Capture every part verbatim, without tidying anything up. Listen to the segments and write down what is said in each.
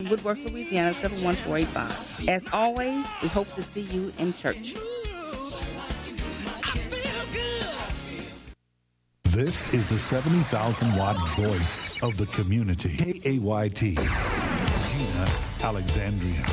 Woodworth, Louisiana, seven one four eight five. As always, we hope to see you in church. This is the seventy thousand watt voice of the community. K A Y T, Gina Alexandria.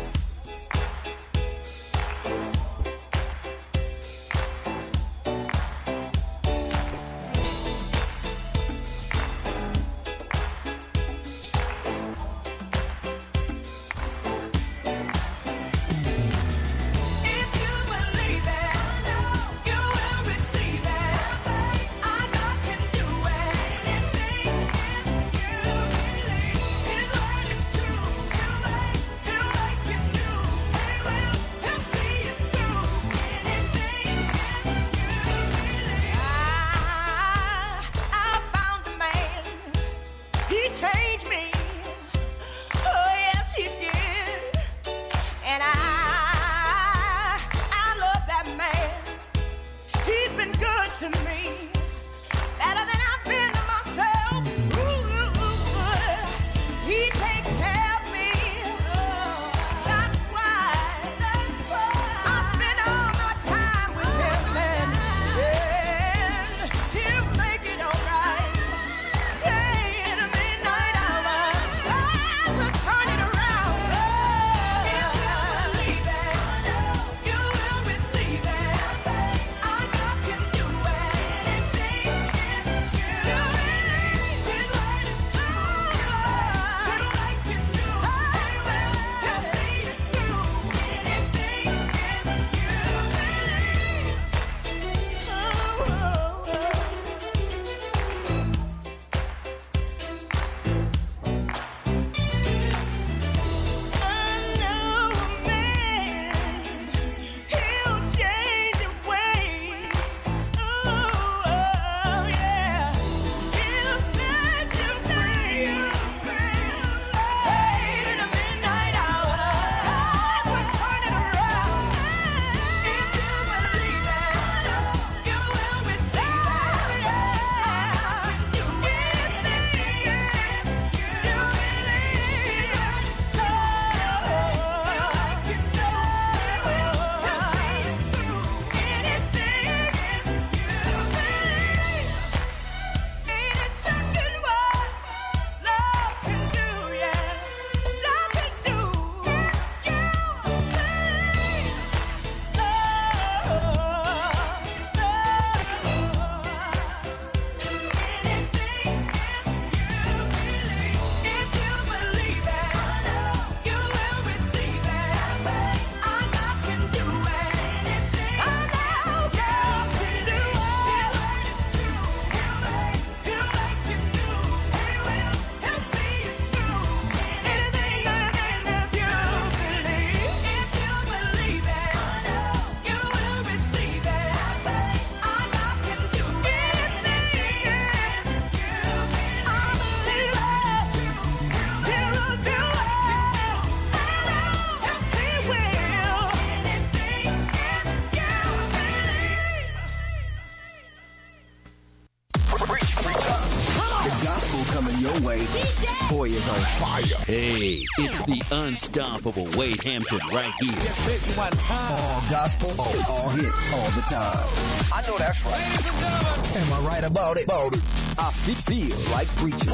Boy is on fire. Hey, it's the unstoppable Wade Hampton right here. All gospel, all, all hits, all the time. I know that's right. Am I right about it? About it. I feel like preaching.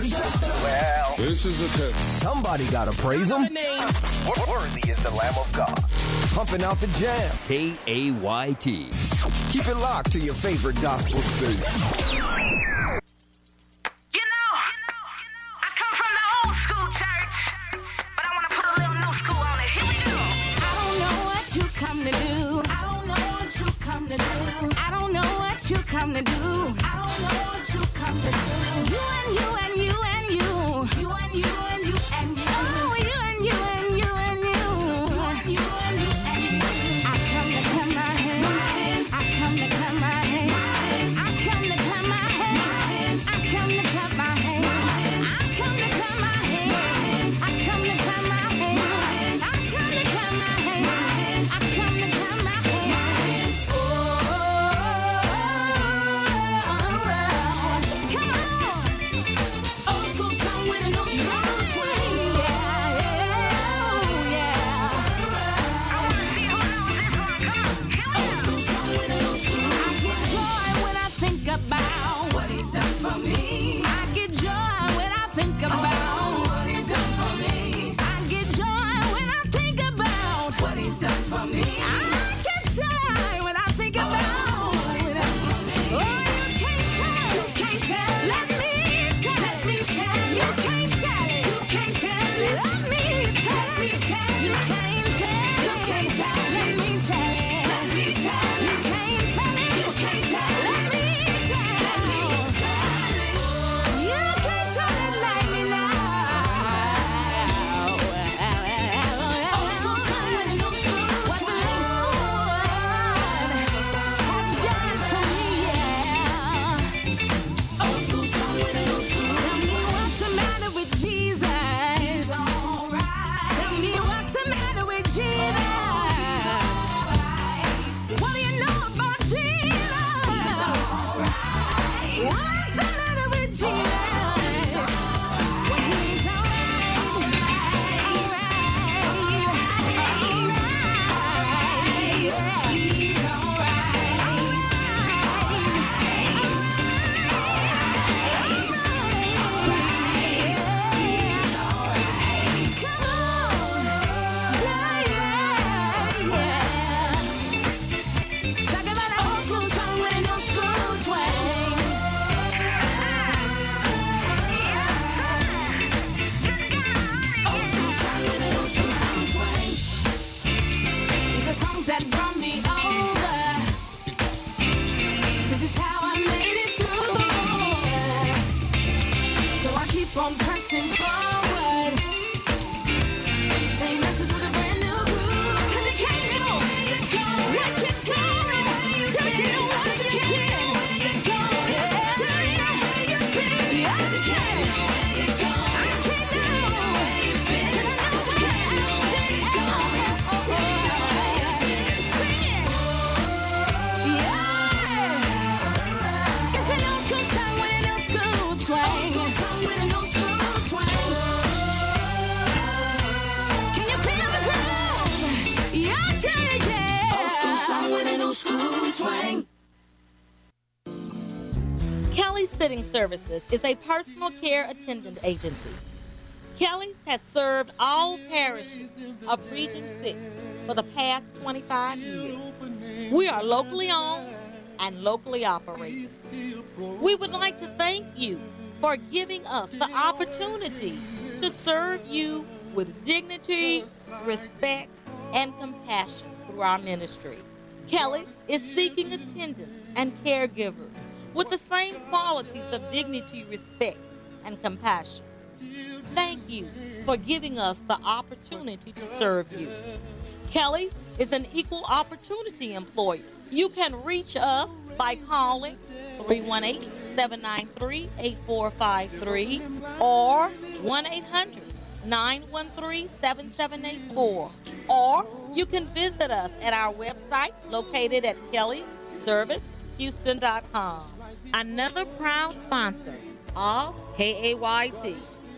Well, this is the test. Somebody gotta praise him. Worthy is the Lamb of God. Pumping out the jam. K A Y T. Keep it locked to your favorite gospel station. Come to do. I don't know what you come to do. I don't know what you come to do. I don't know what you come to do. You and you and you and you. You and you and you and you. Oh, you and you and you and you. You and you and you and you. I come to clap my hands. I come to clap my hands. I come to clap my hands. I come to clap my hands. I come to clap my hands. I come to clap my hands. I come to clap my hands. I come to clap my hands. Oh, come on. Old school song with an old school twang. from me. I can't tell when I think about it. Oh, you can't tell. You can't tell. Let me tell. Let me tell. You can't tell it. You can't tell it. Let me tell. Let me tell. You can't tell. You can't tell. Let me tell it. Let me tell. You can't tell it. You can't tell. Let me tell. Let me tell it. You can't tell it like me now. Old school song with a new school what the Lord has done for me, yeah. Old school song with a new school. Tell me what's the matter with Jesus. He's alright. Tell me what's the matter with Jesus. What do you know about Jesus? What's the matter with Jesus? Well, he's alright. Alright. He's alright. Come on. Yeah, yeah, yeah. Talk about an old school song with a new school twang. Old school song with a new school twang. These are songs that brought me over. This is how I made it through. So I keep on pressing forward. Same message with a brand new groove. 'Cause you can't know where you're going. What you do, till you know what you can do. Till you know where you've been. Yes, you can. I can't know where you've been. Till I know what you can do. Sing it. Yeah. It's an old school song with a new school twang. Old school song with a new school twang. Can you feel the groove? Yeah, yeah, yeah. Old school song with a new school twang. Kelly's Sitting Services is a personal care attendant agency. Kelly's has served all parishes of Region six for the past twenty-five years. We are locally owned and locally operated. We would like to thank you for giving us the opportunity to serve you with dignity, respect, and compassion through our ministry. Kelly is seeking attendants and caregivers with the same qualities of dignity, respect, and compassion. Thank you for giving us the opportunity to serve you. Kelly is an equal opportunity employer. You can reach us by calling three one eight, seven nine three, eight four five three or one eight hundred, nine one three, seven seven eight four. Or you can visit us at our website located at kelly service houston dot com. Another proud sponsor of K A Y T.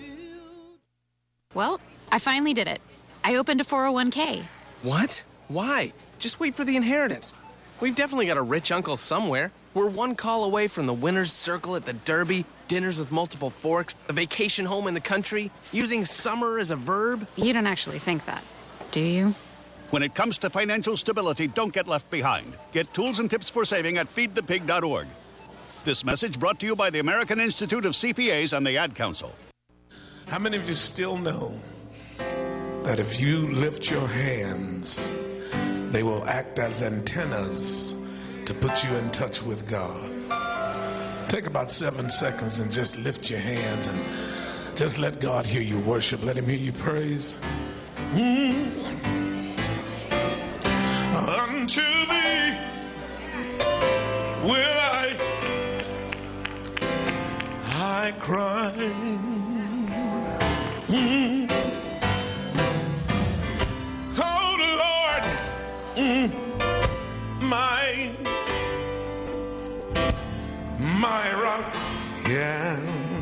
Well, I finally did it. I opened a four oh one k. What? Why? Just wait for the inheritance. We've definitely got a rich uncle somewhere. We're one call away from the winner's circle at the Derby, dinners with multiple forks, a vacation home in the country, using summer as a verb. You don't actually think that, do you? When it comes to financial stability, don't get left behind. Get tools and tips for saving at feed the pig dot org. This message brought to you by the American Institute of C P As and the Ad Council. How many of you still know that if you lift your hands, they will act as antennas to put you in touch with God? Take about seven seconds and just lift your hands and just let God hear you worship. Let him hear you praise. Mm. Unto thee will I, I cry. Mm. Oh Lord, mm. my, my rock, yeah.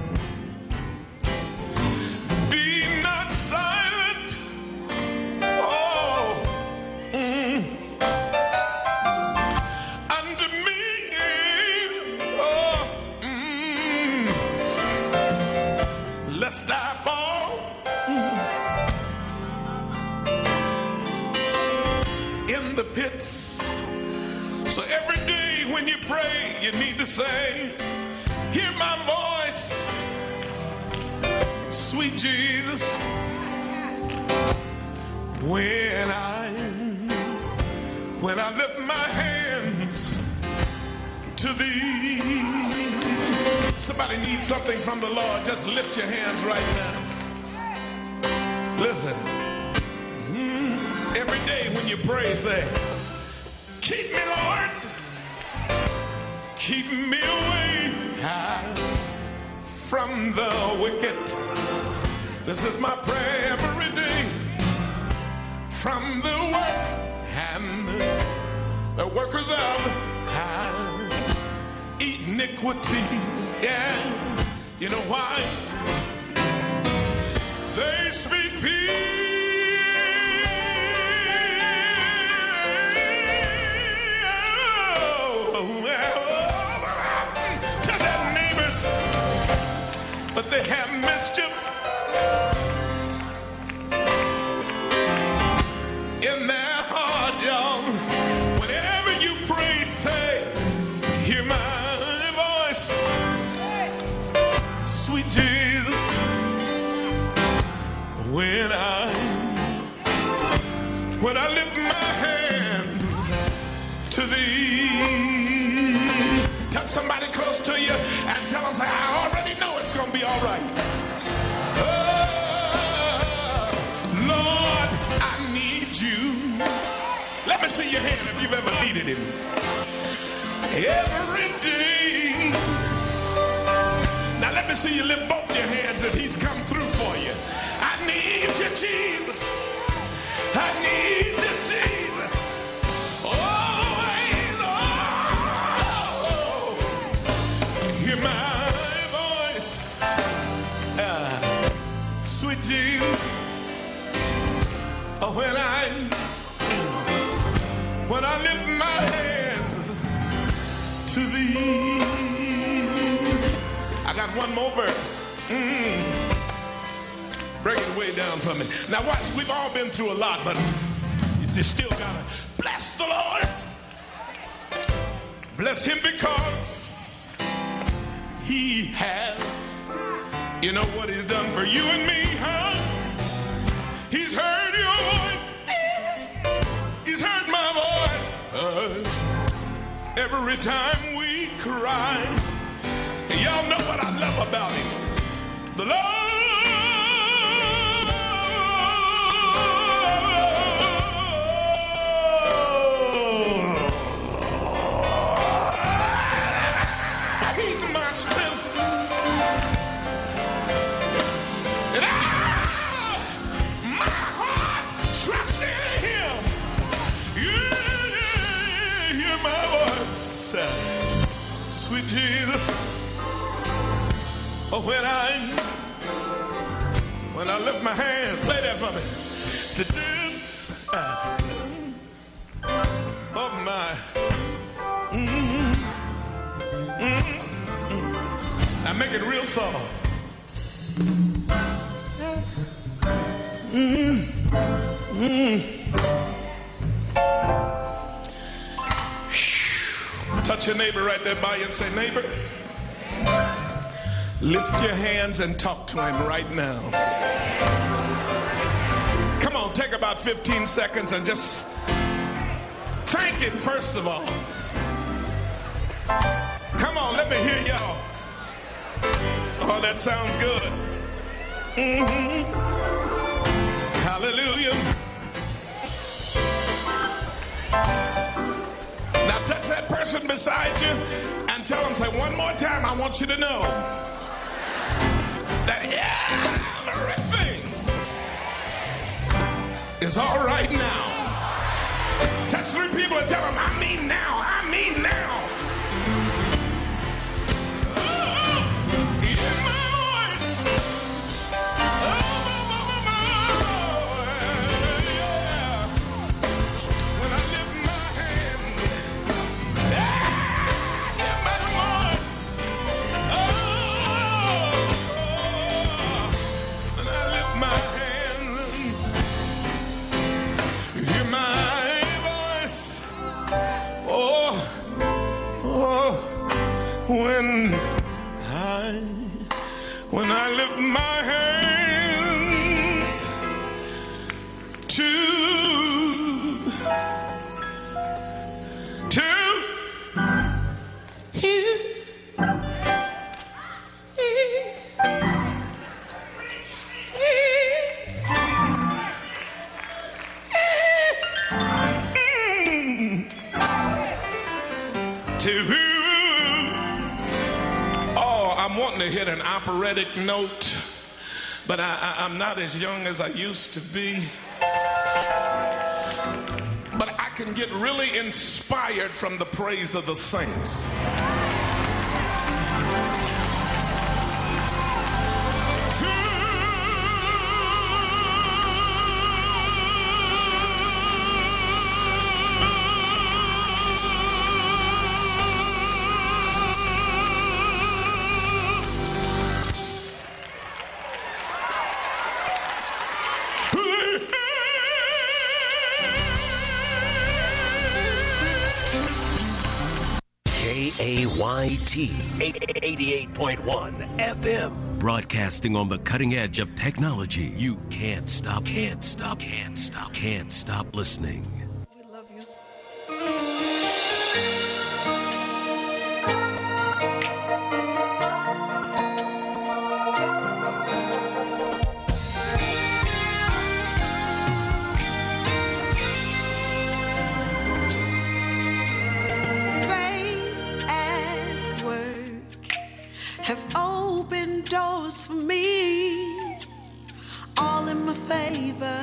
Be not silent, oh, mm. unto me, oh, mm. pits. So every day when you pray, you need to say, hear my voice, sweet Jesus, when I, when I lift my hands to thee. Somebody needs something from the Lord. Just lift your hands right now. Listen. Mm, every day when you pray, say, keep me, Lord. Keep me away from the wicked. This is my prayer every day. From the work and the workers of iniquity. Yeah, you know why? They speak peace to their neighbors, but they have mischief in their hearts, y'all. Whenever you pray, say, hear my voice, sweet Jesus, when I, when I lift my hands to thee. Touch somebody close to you and tell them, say, I already know it's going to be all right. Oh, Lord, I need you. Let me see your hand if you've ever needed him. Every day. Now let me see you lift both your hands if he's come through for you. I need you, Jesus. I need you, Jesus. Always, oh, hear my voice, uh, sweet Jesus. Oh, when I, when I lift my hands to thee. I got one more verse. Mm. Break it way down for me. Now watch, we've all been through a lot, but you still gotta bless the Lord. Bless him because he has. You know what he's done for you and me, huh? He's heard your voice. He's heard my voice. Uh, every time we cry. Y'all know what I love about him. The Lord. He's my strength. And I, my heart, trust in him. Yeah, hear my voice. Sweet Jesus. Oh, when I, when I lift my hands, play that for me. To do, uh, oh my, mm-hmm, mm-hmm. Now make it real soft. Mm-hmm, mm-hmm. Touch your neighbor right there by you and say, neighbor, lift your hands and talk to him right now. Come on, take about fifteen seconds and just thank him first of all. Come on, let me hear y'all. Oh, that sounds good. Mm-hmm. Hallelujah. Now touch that person beside you and tell them, say, one more time, I want you to know that everything is all right now. Touch three people and tell them, I mean now, I mean now. Oh, hear my voice. Oh, oh, oh, oh, yeah. When I lift my hand, yeah, hear my voice. Oh, when I lift my hands, hear my voice. hit an operatic note, but I, I, I'm not as young as I used to be. But I can get really inspired from the praise of the saints. K A Y T eighty-eight point one F M. Broadcasting on the cutting edge of technology. You can't stop, can't stop, can't stop, can't stop listening. We love you. Have opened doors for me, all in my favor,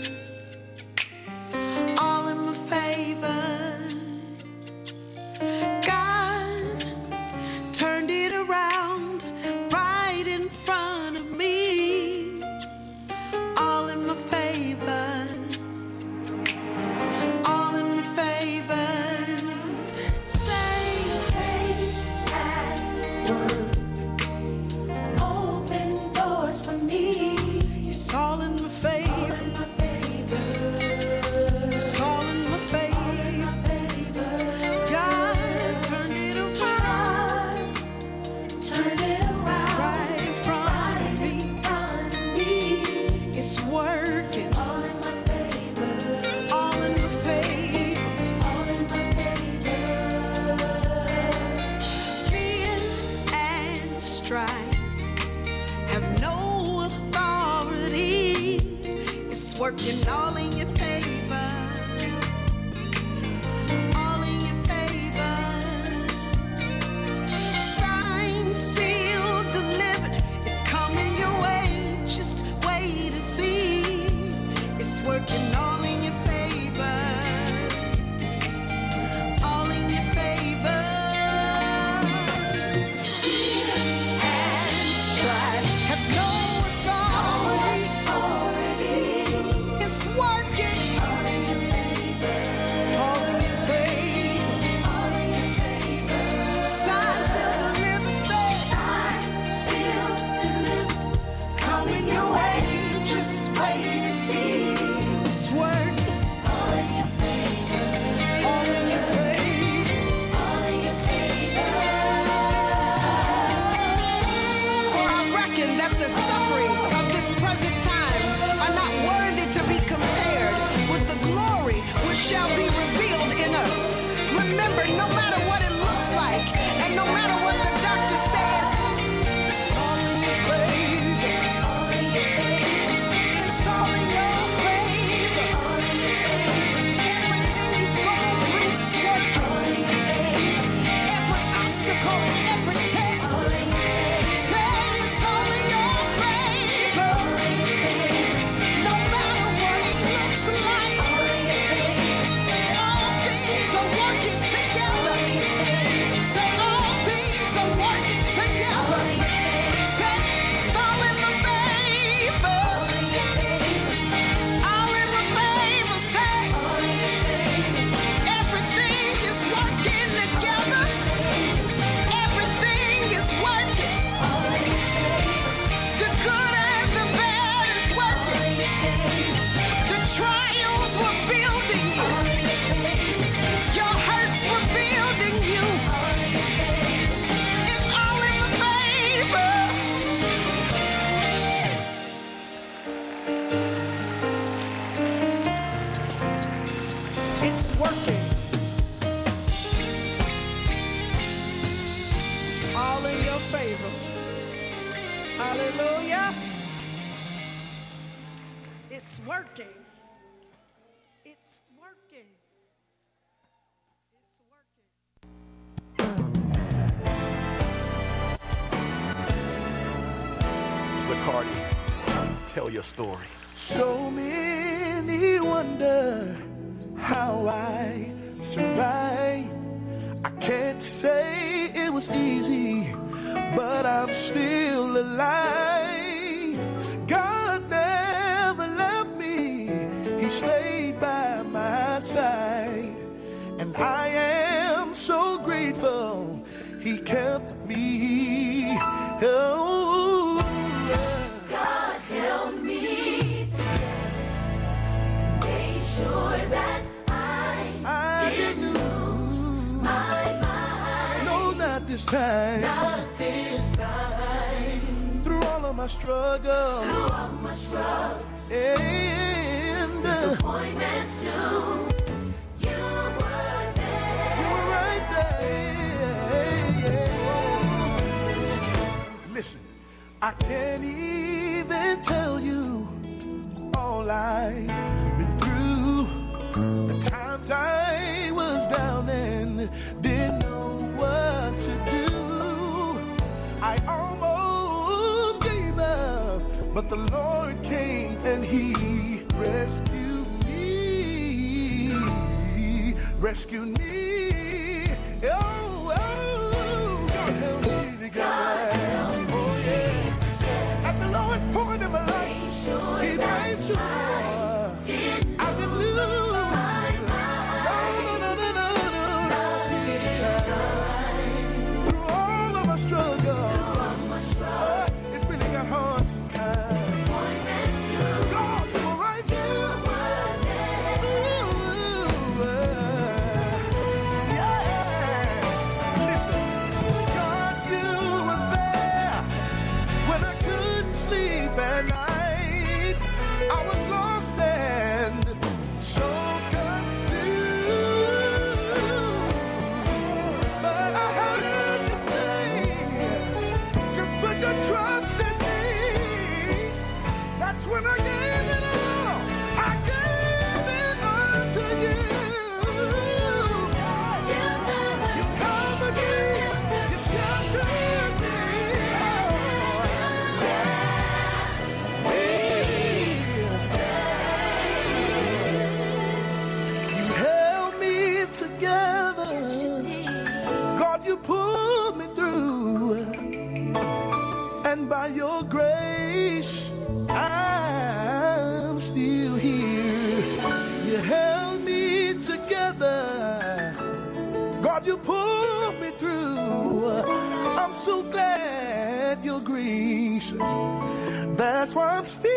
all in my favor. God turned it around right in front of me, all in my favor, all in my favor. Say faith at work. It's all in my favor. It's all in my favor. God turned it around. Turned it around. Right in front of me. It's working. All in my favor. All in my favor. All in my favor. Fear and strife have no authority. It's working all in your favor. All in your favor. Signed, sealed, delivered. It's coming your way. Just wait and see. It's working all in your favor. All in your favor. And strive. Have no it's working. All in your favor. All in your favor. All in your favor. Signed, sealed, delivered. Say. Signed, sealed, delivered. Coming your way. Just wait and see. It's working. All in your favor. All in your favor. All in your favor. For I reckon that the sufferings of this present time are not worthy to be compared with the glory which shall be revealed in us. Remember, no matter what it looks like, and no matter what the doctor says, it's all in your favor. It's all in your favor. Everything you've gone through is working. Every obstacle, every test, say it's all in your favor. No matter what it looks like, all things are working together. Say all things are working together. Say all in my favor. All in my favor. Say everything is working together. Everything is working. The good and the bad is working. The trials were building you. Your hurts were building you. It's all in my favor. It's working. All in your favor. Hallelujah. It's working. It's working. It's working. Zacardi, tell your story. So many wonder how I survived. I can't say it was easy, but I'm still alive. God never left me, He stayed by my side. And I am so grateful He kept me. Oh, God held me together, made sure that I, I didn't lose my mind. No, not this time. Not this time. Through all of my struggle, Through all my struggle and disappointments too. You were there. You were right there. Listen, I can't even tell you all I've been through. The times I was down and didn't know what to do. I almost gave up, but the Lord came and He rescued me. Rescued me. Oh, oh, God help me together. Oh, yeah. At the lowest point of my life, He made sure I've been blue. No, no, no, no, no, no, no. Through all of my struggle, uh, it really got hard sometimes. God, you were right there. Ooh, uh, yes. Listen, God, you were there when I couldn't sleep at night. I was lost and so confused. But I heard you say, just put your trust in me. That's when I gave it all. I gave it all to you. You covered me. You sheltered me. You held me together. God, you pulled me through. And by your grace, I'm still here. You held me together. God, you pulled me through. I'm so glad your grace. That's why I'm still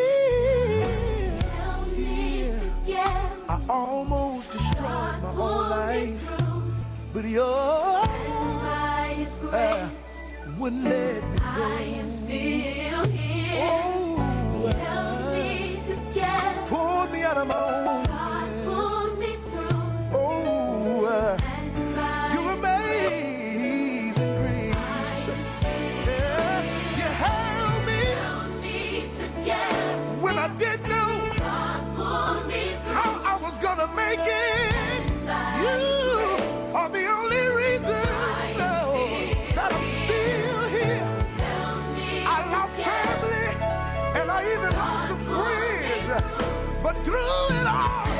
here. I almost destroyed my own life, but your uh, wouldn't let me go. I am still here. Oh, Held me together. pulled me out of my own God pulled me through. Oh, uh, And by your amazing grace. Yeah, you held me held me together. when I didn't know God pulled me through. how I was gonna make it. You are the only reason no, that I'm still here. I lost family and I even lost some friends, but through it all,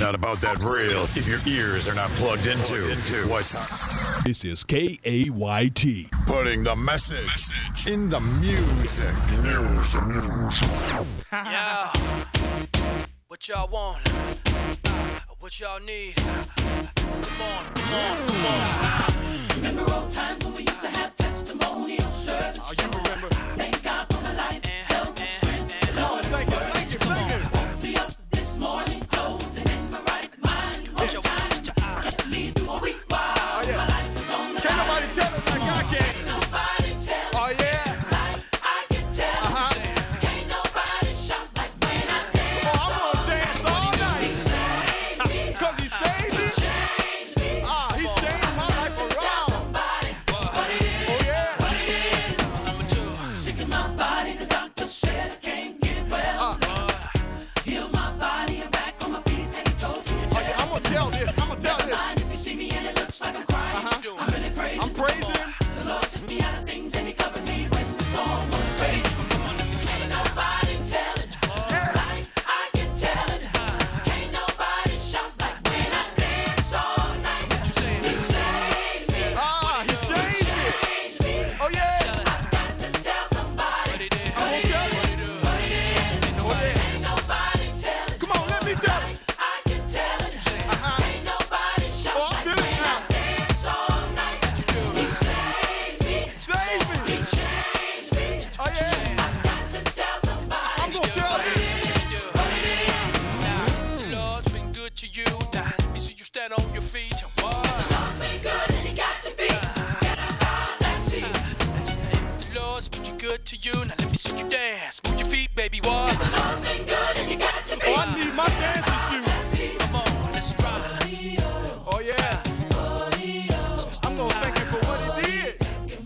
not about that real if your ears are not plugged into, into. what's up. This is K A Y T. Putting the message, message in the music. Music. Yeah. What y'all want? What y'all need? Come on, come on, come on. Remember old times when we used to have testimonial service? Oh, you remember? Thank God for my life, health, and strength. Lord, thank you, thank you, thank you. Woke me up this morning, clothed and in my right mind. One time, kept me through a week while my life was on the line. Can't nobody tell it like I can. Can't nobody tell it. Oh, yeah. Like I can tell Uh-huh. it. Can't nobody shout like when I dance. Oh, I'm gonna dance all night. He saved me. Cause he saved me. He changed me. Ah, he changed my life around. What he did, Oh, yeah. what he did. Sick in my body, the doctor said I can't get well. Uh. Heal my body and back on my feet, and he told me to tell. Oh, yeah, I'm gonna tell this. I'm gonna tell Never this. mind if you see me and it looks like I'm crying. Uh-huh. I'm really praising. I'm praising him. The Lord took me out of things and he covered me when the storm was raging. Can't nobody tell it like I can tell it. Can't nobody shout like when I dance all night. He saved me. Ah, he He changed me. changed me. Oh, yeah. I've got to tell somebody I'm gonna tell it. what he did. Oh, yeah. Can't nobody tell it Come on, let me tell it. I can tell it. Uh-huh. Can't nobody shout Oh, I'm like feeling it when I now. dance all night. He saved me. Save me. He changed me. Oh, yeah. I've got to tell somebody I'm gonna tell what he this. did. What he did. The Lord's been good to you. Let me see you stand on your feet. What? Lord's been good and he got your feet. Get up out that seat. The Lord's been good to you. Now let me see you dance. Move your feet, baby. What? Lord's been good and he got your feet. Oh, I need my dancing shoes. Come on, let's rock. Oh, yeah. I'm gonna thank him for what he did.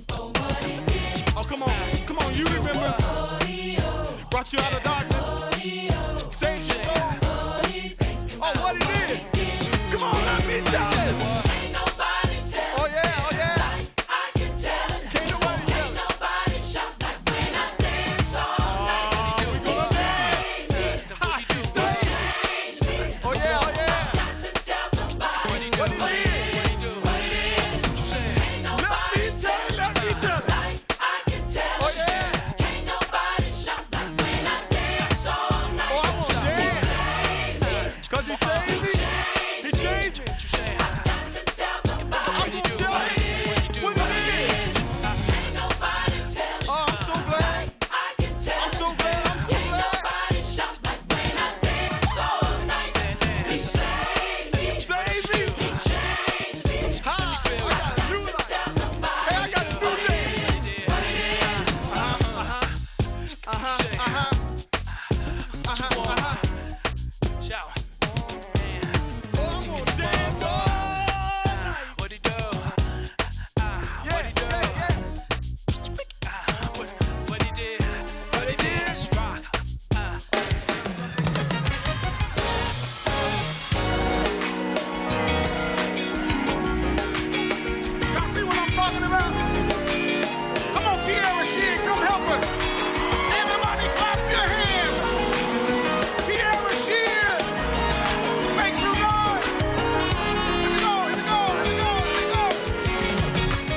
Oh, come on. Come on, you remember. Brought you out of darkness. Saved your soul. Oh, what he did. Come on, let me tell you. Ain't nobody tell Oh, yeah, oh, yeah. like I can tell it. Can't nobody tell Ain't it. nobody shout like when I dance all night. Oh, we He gonna saved me. Ha, he saved. Changed me. Oh, yeah, oh, yeah. Got to tell somebody What he did. what he did. Ain't Let nobody me tell you, let me tell you. like I can tell Oh, it. yeah. Can't nobody shout like when I dance all night. Oh, I'm gonna He dance. saved me. Cause he saved me. He changed me. Got to tell somebody I'm gonna tell you what he did. Ain't nobody tell it. Oh, I'm so glad. I can tell I'm so glad. I'm so Can't glad. nobody shout like when I dance all night. He saved me. Saved me. He changed me. Ha, I got a new life. Tell somebody Hey, I got a new day. Uh-huh, uh-huh, uh-huh, uh-huh. Uh-huh, uh-huh. Shout. Oh, I'm gonna dance all night. What he do? Ah, Yeah, what he do? yeah, yeah. Ah, what, what he did? What he did? Let's rock. Ah. Y'all see what I'm talking about? Come on, Kiara Sheehan, come help her. Everybody clap your hands. Kiara Sheehan. Make some noise. Here we go, here we go, here we go, here we go.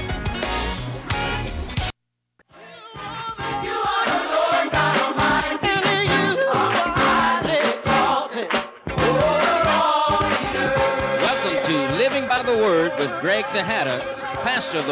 Welcome to Living by the Word with Greg Tejada, pastor of the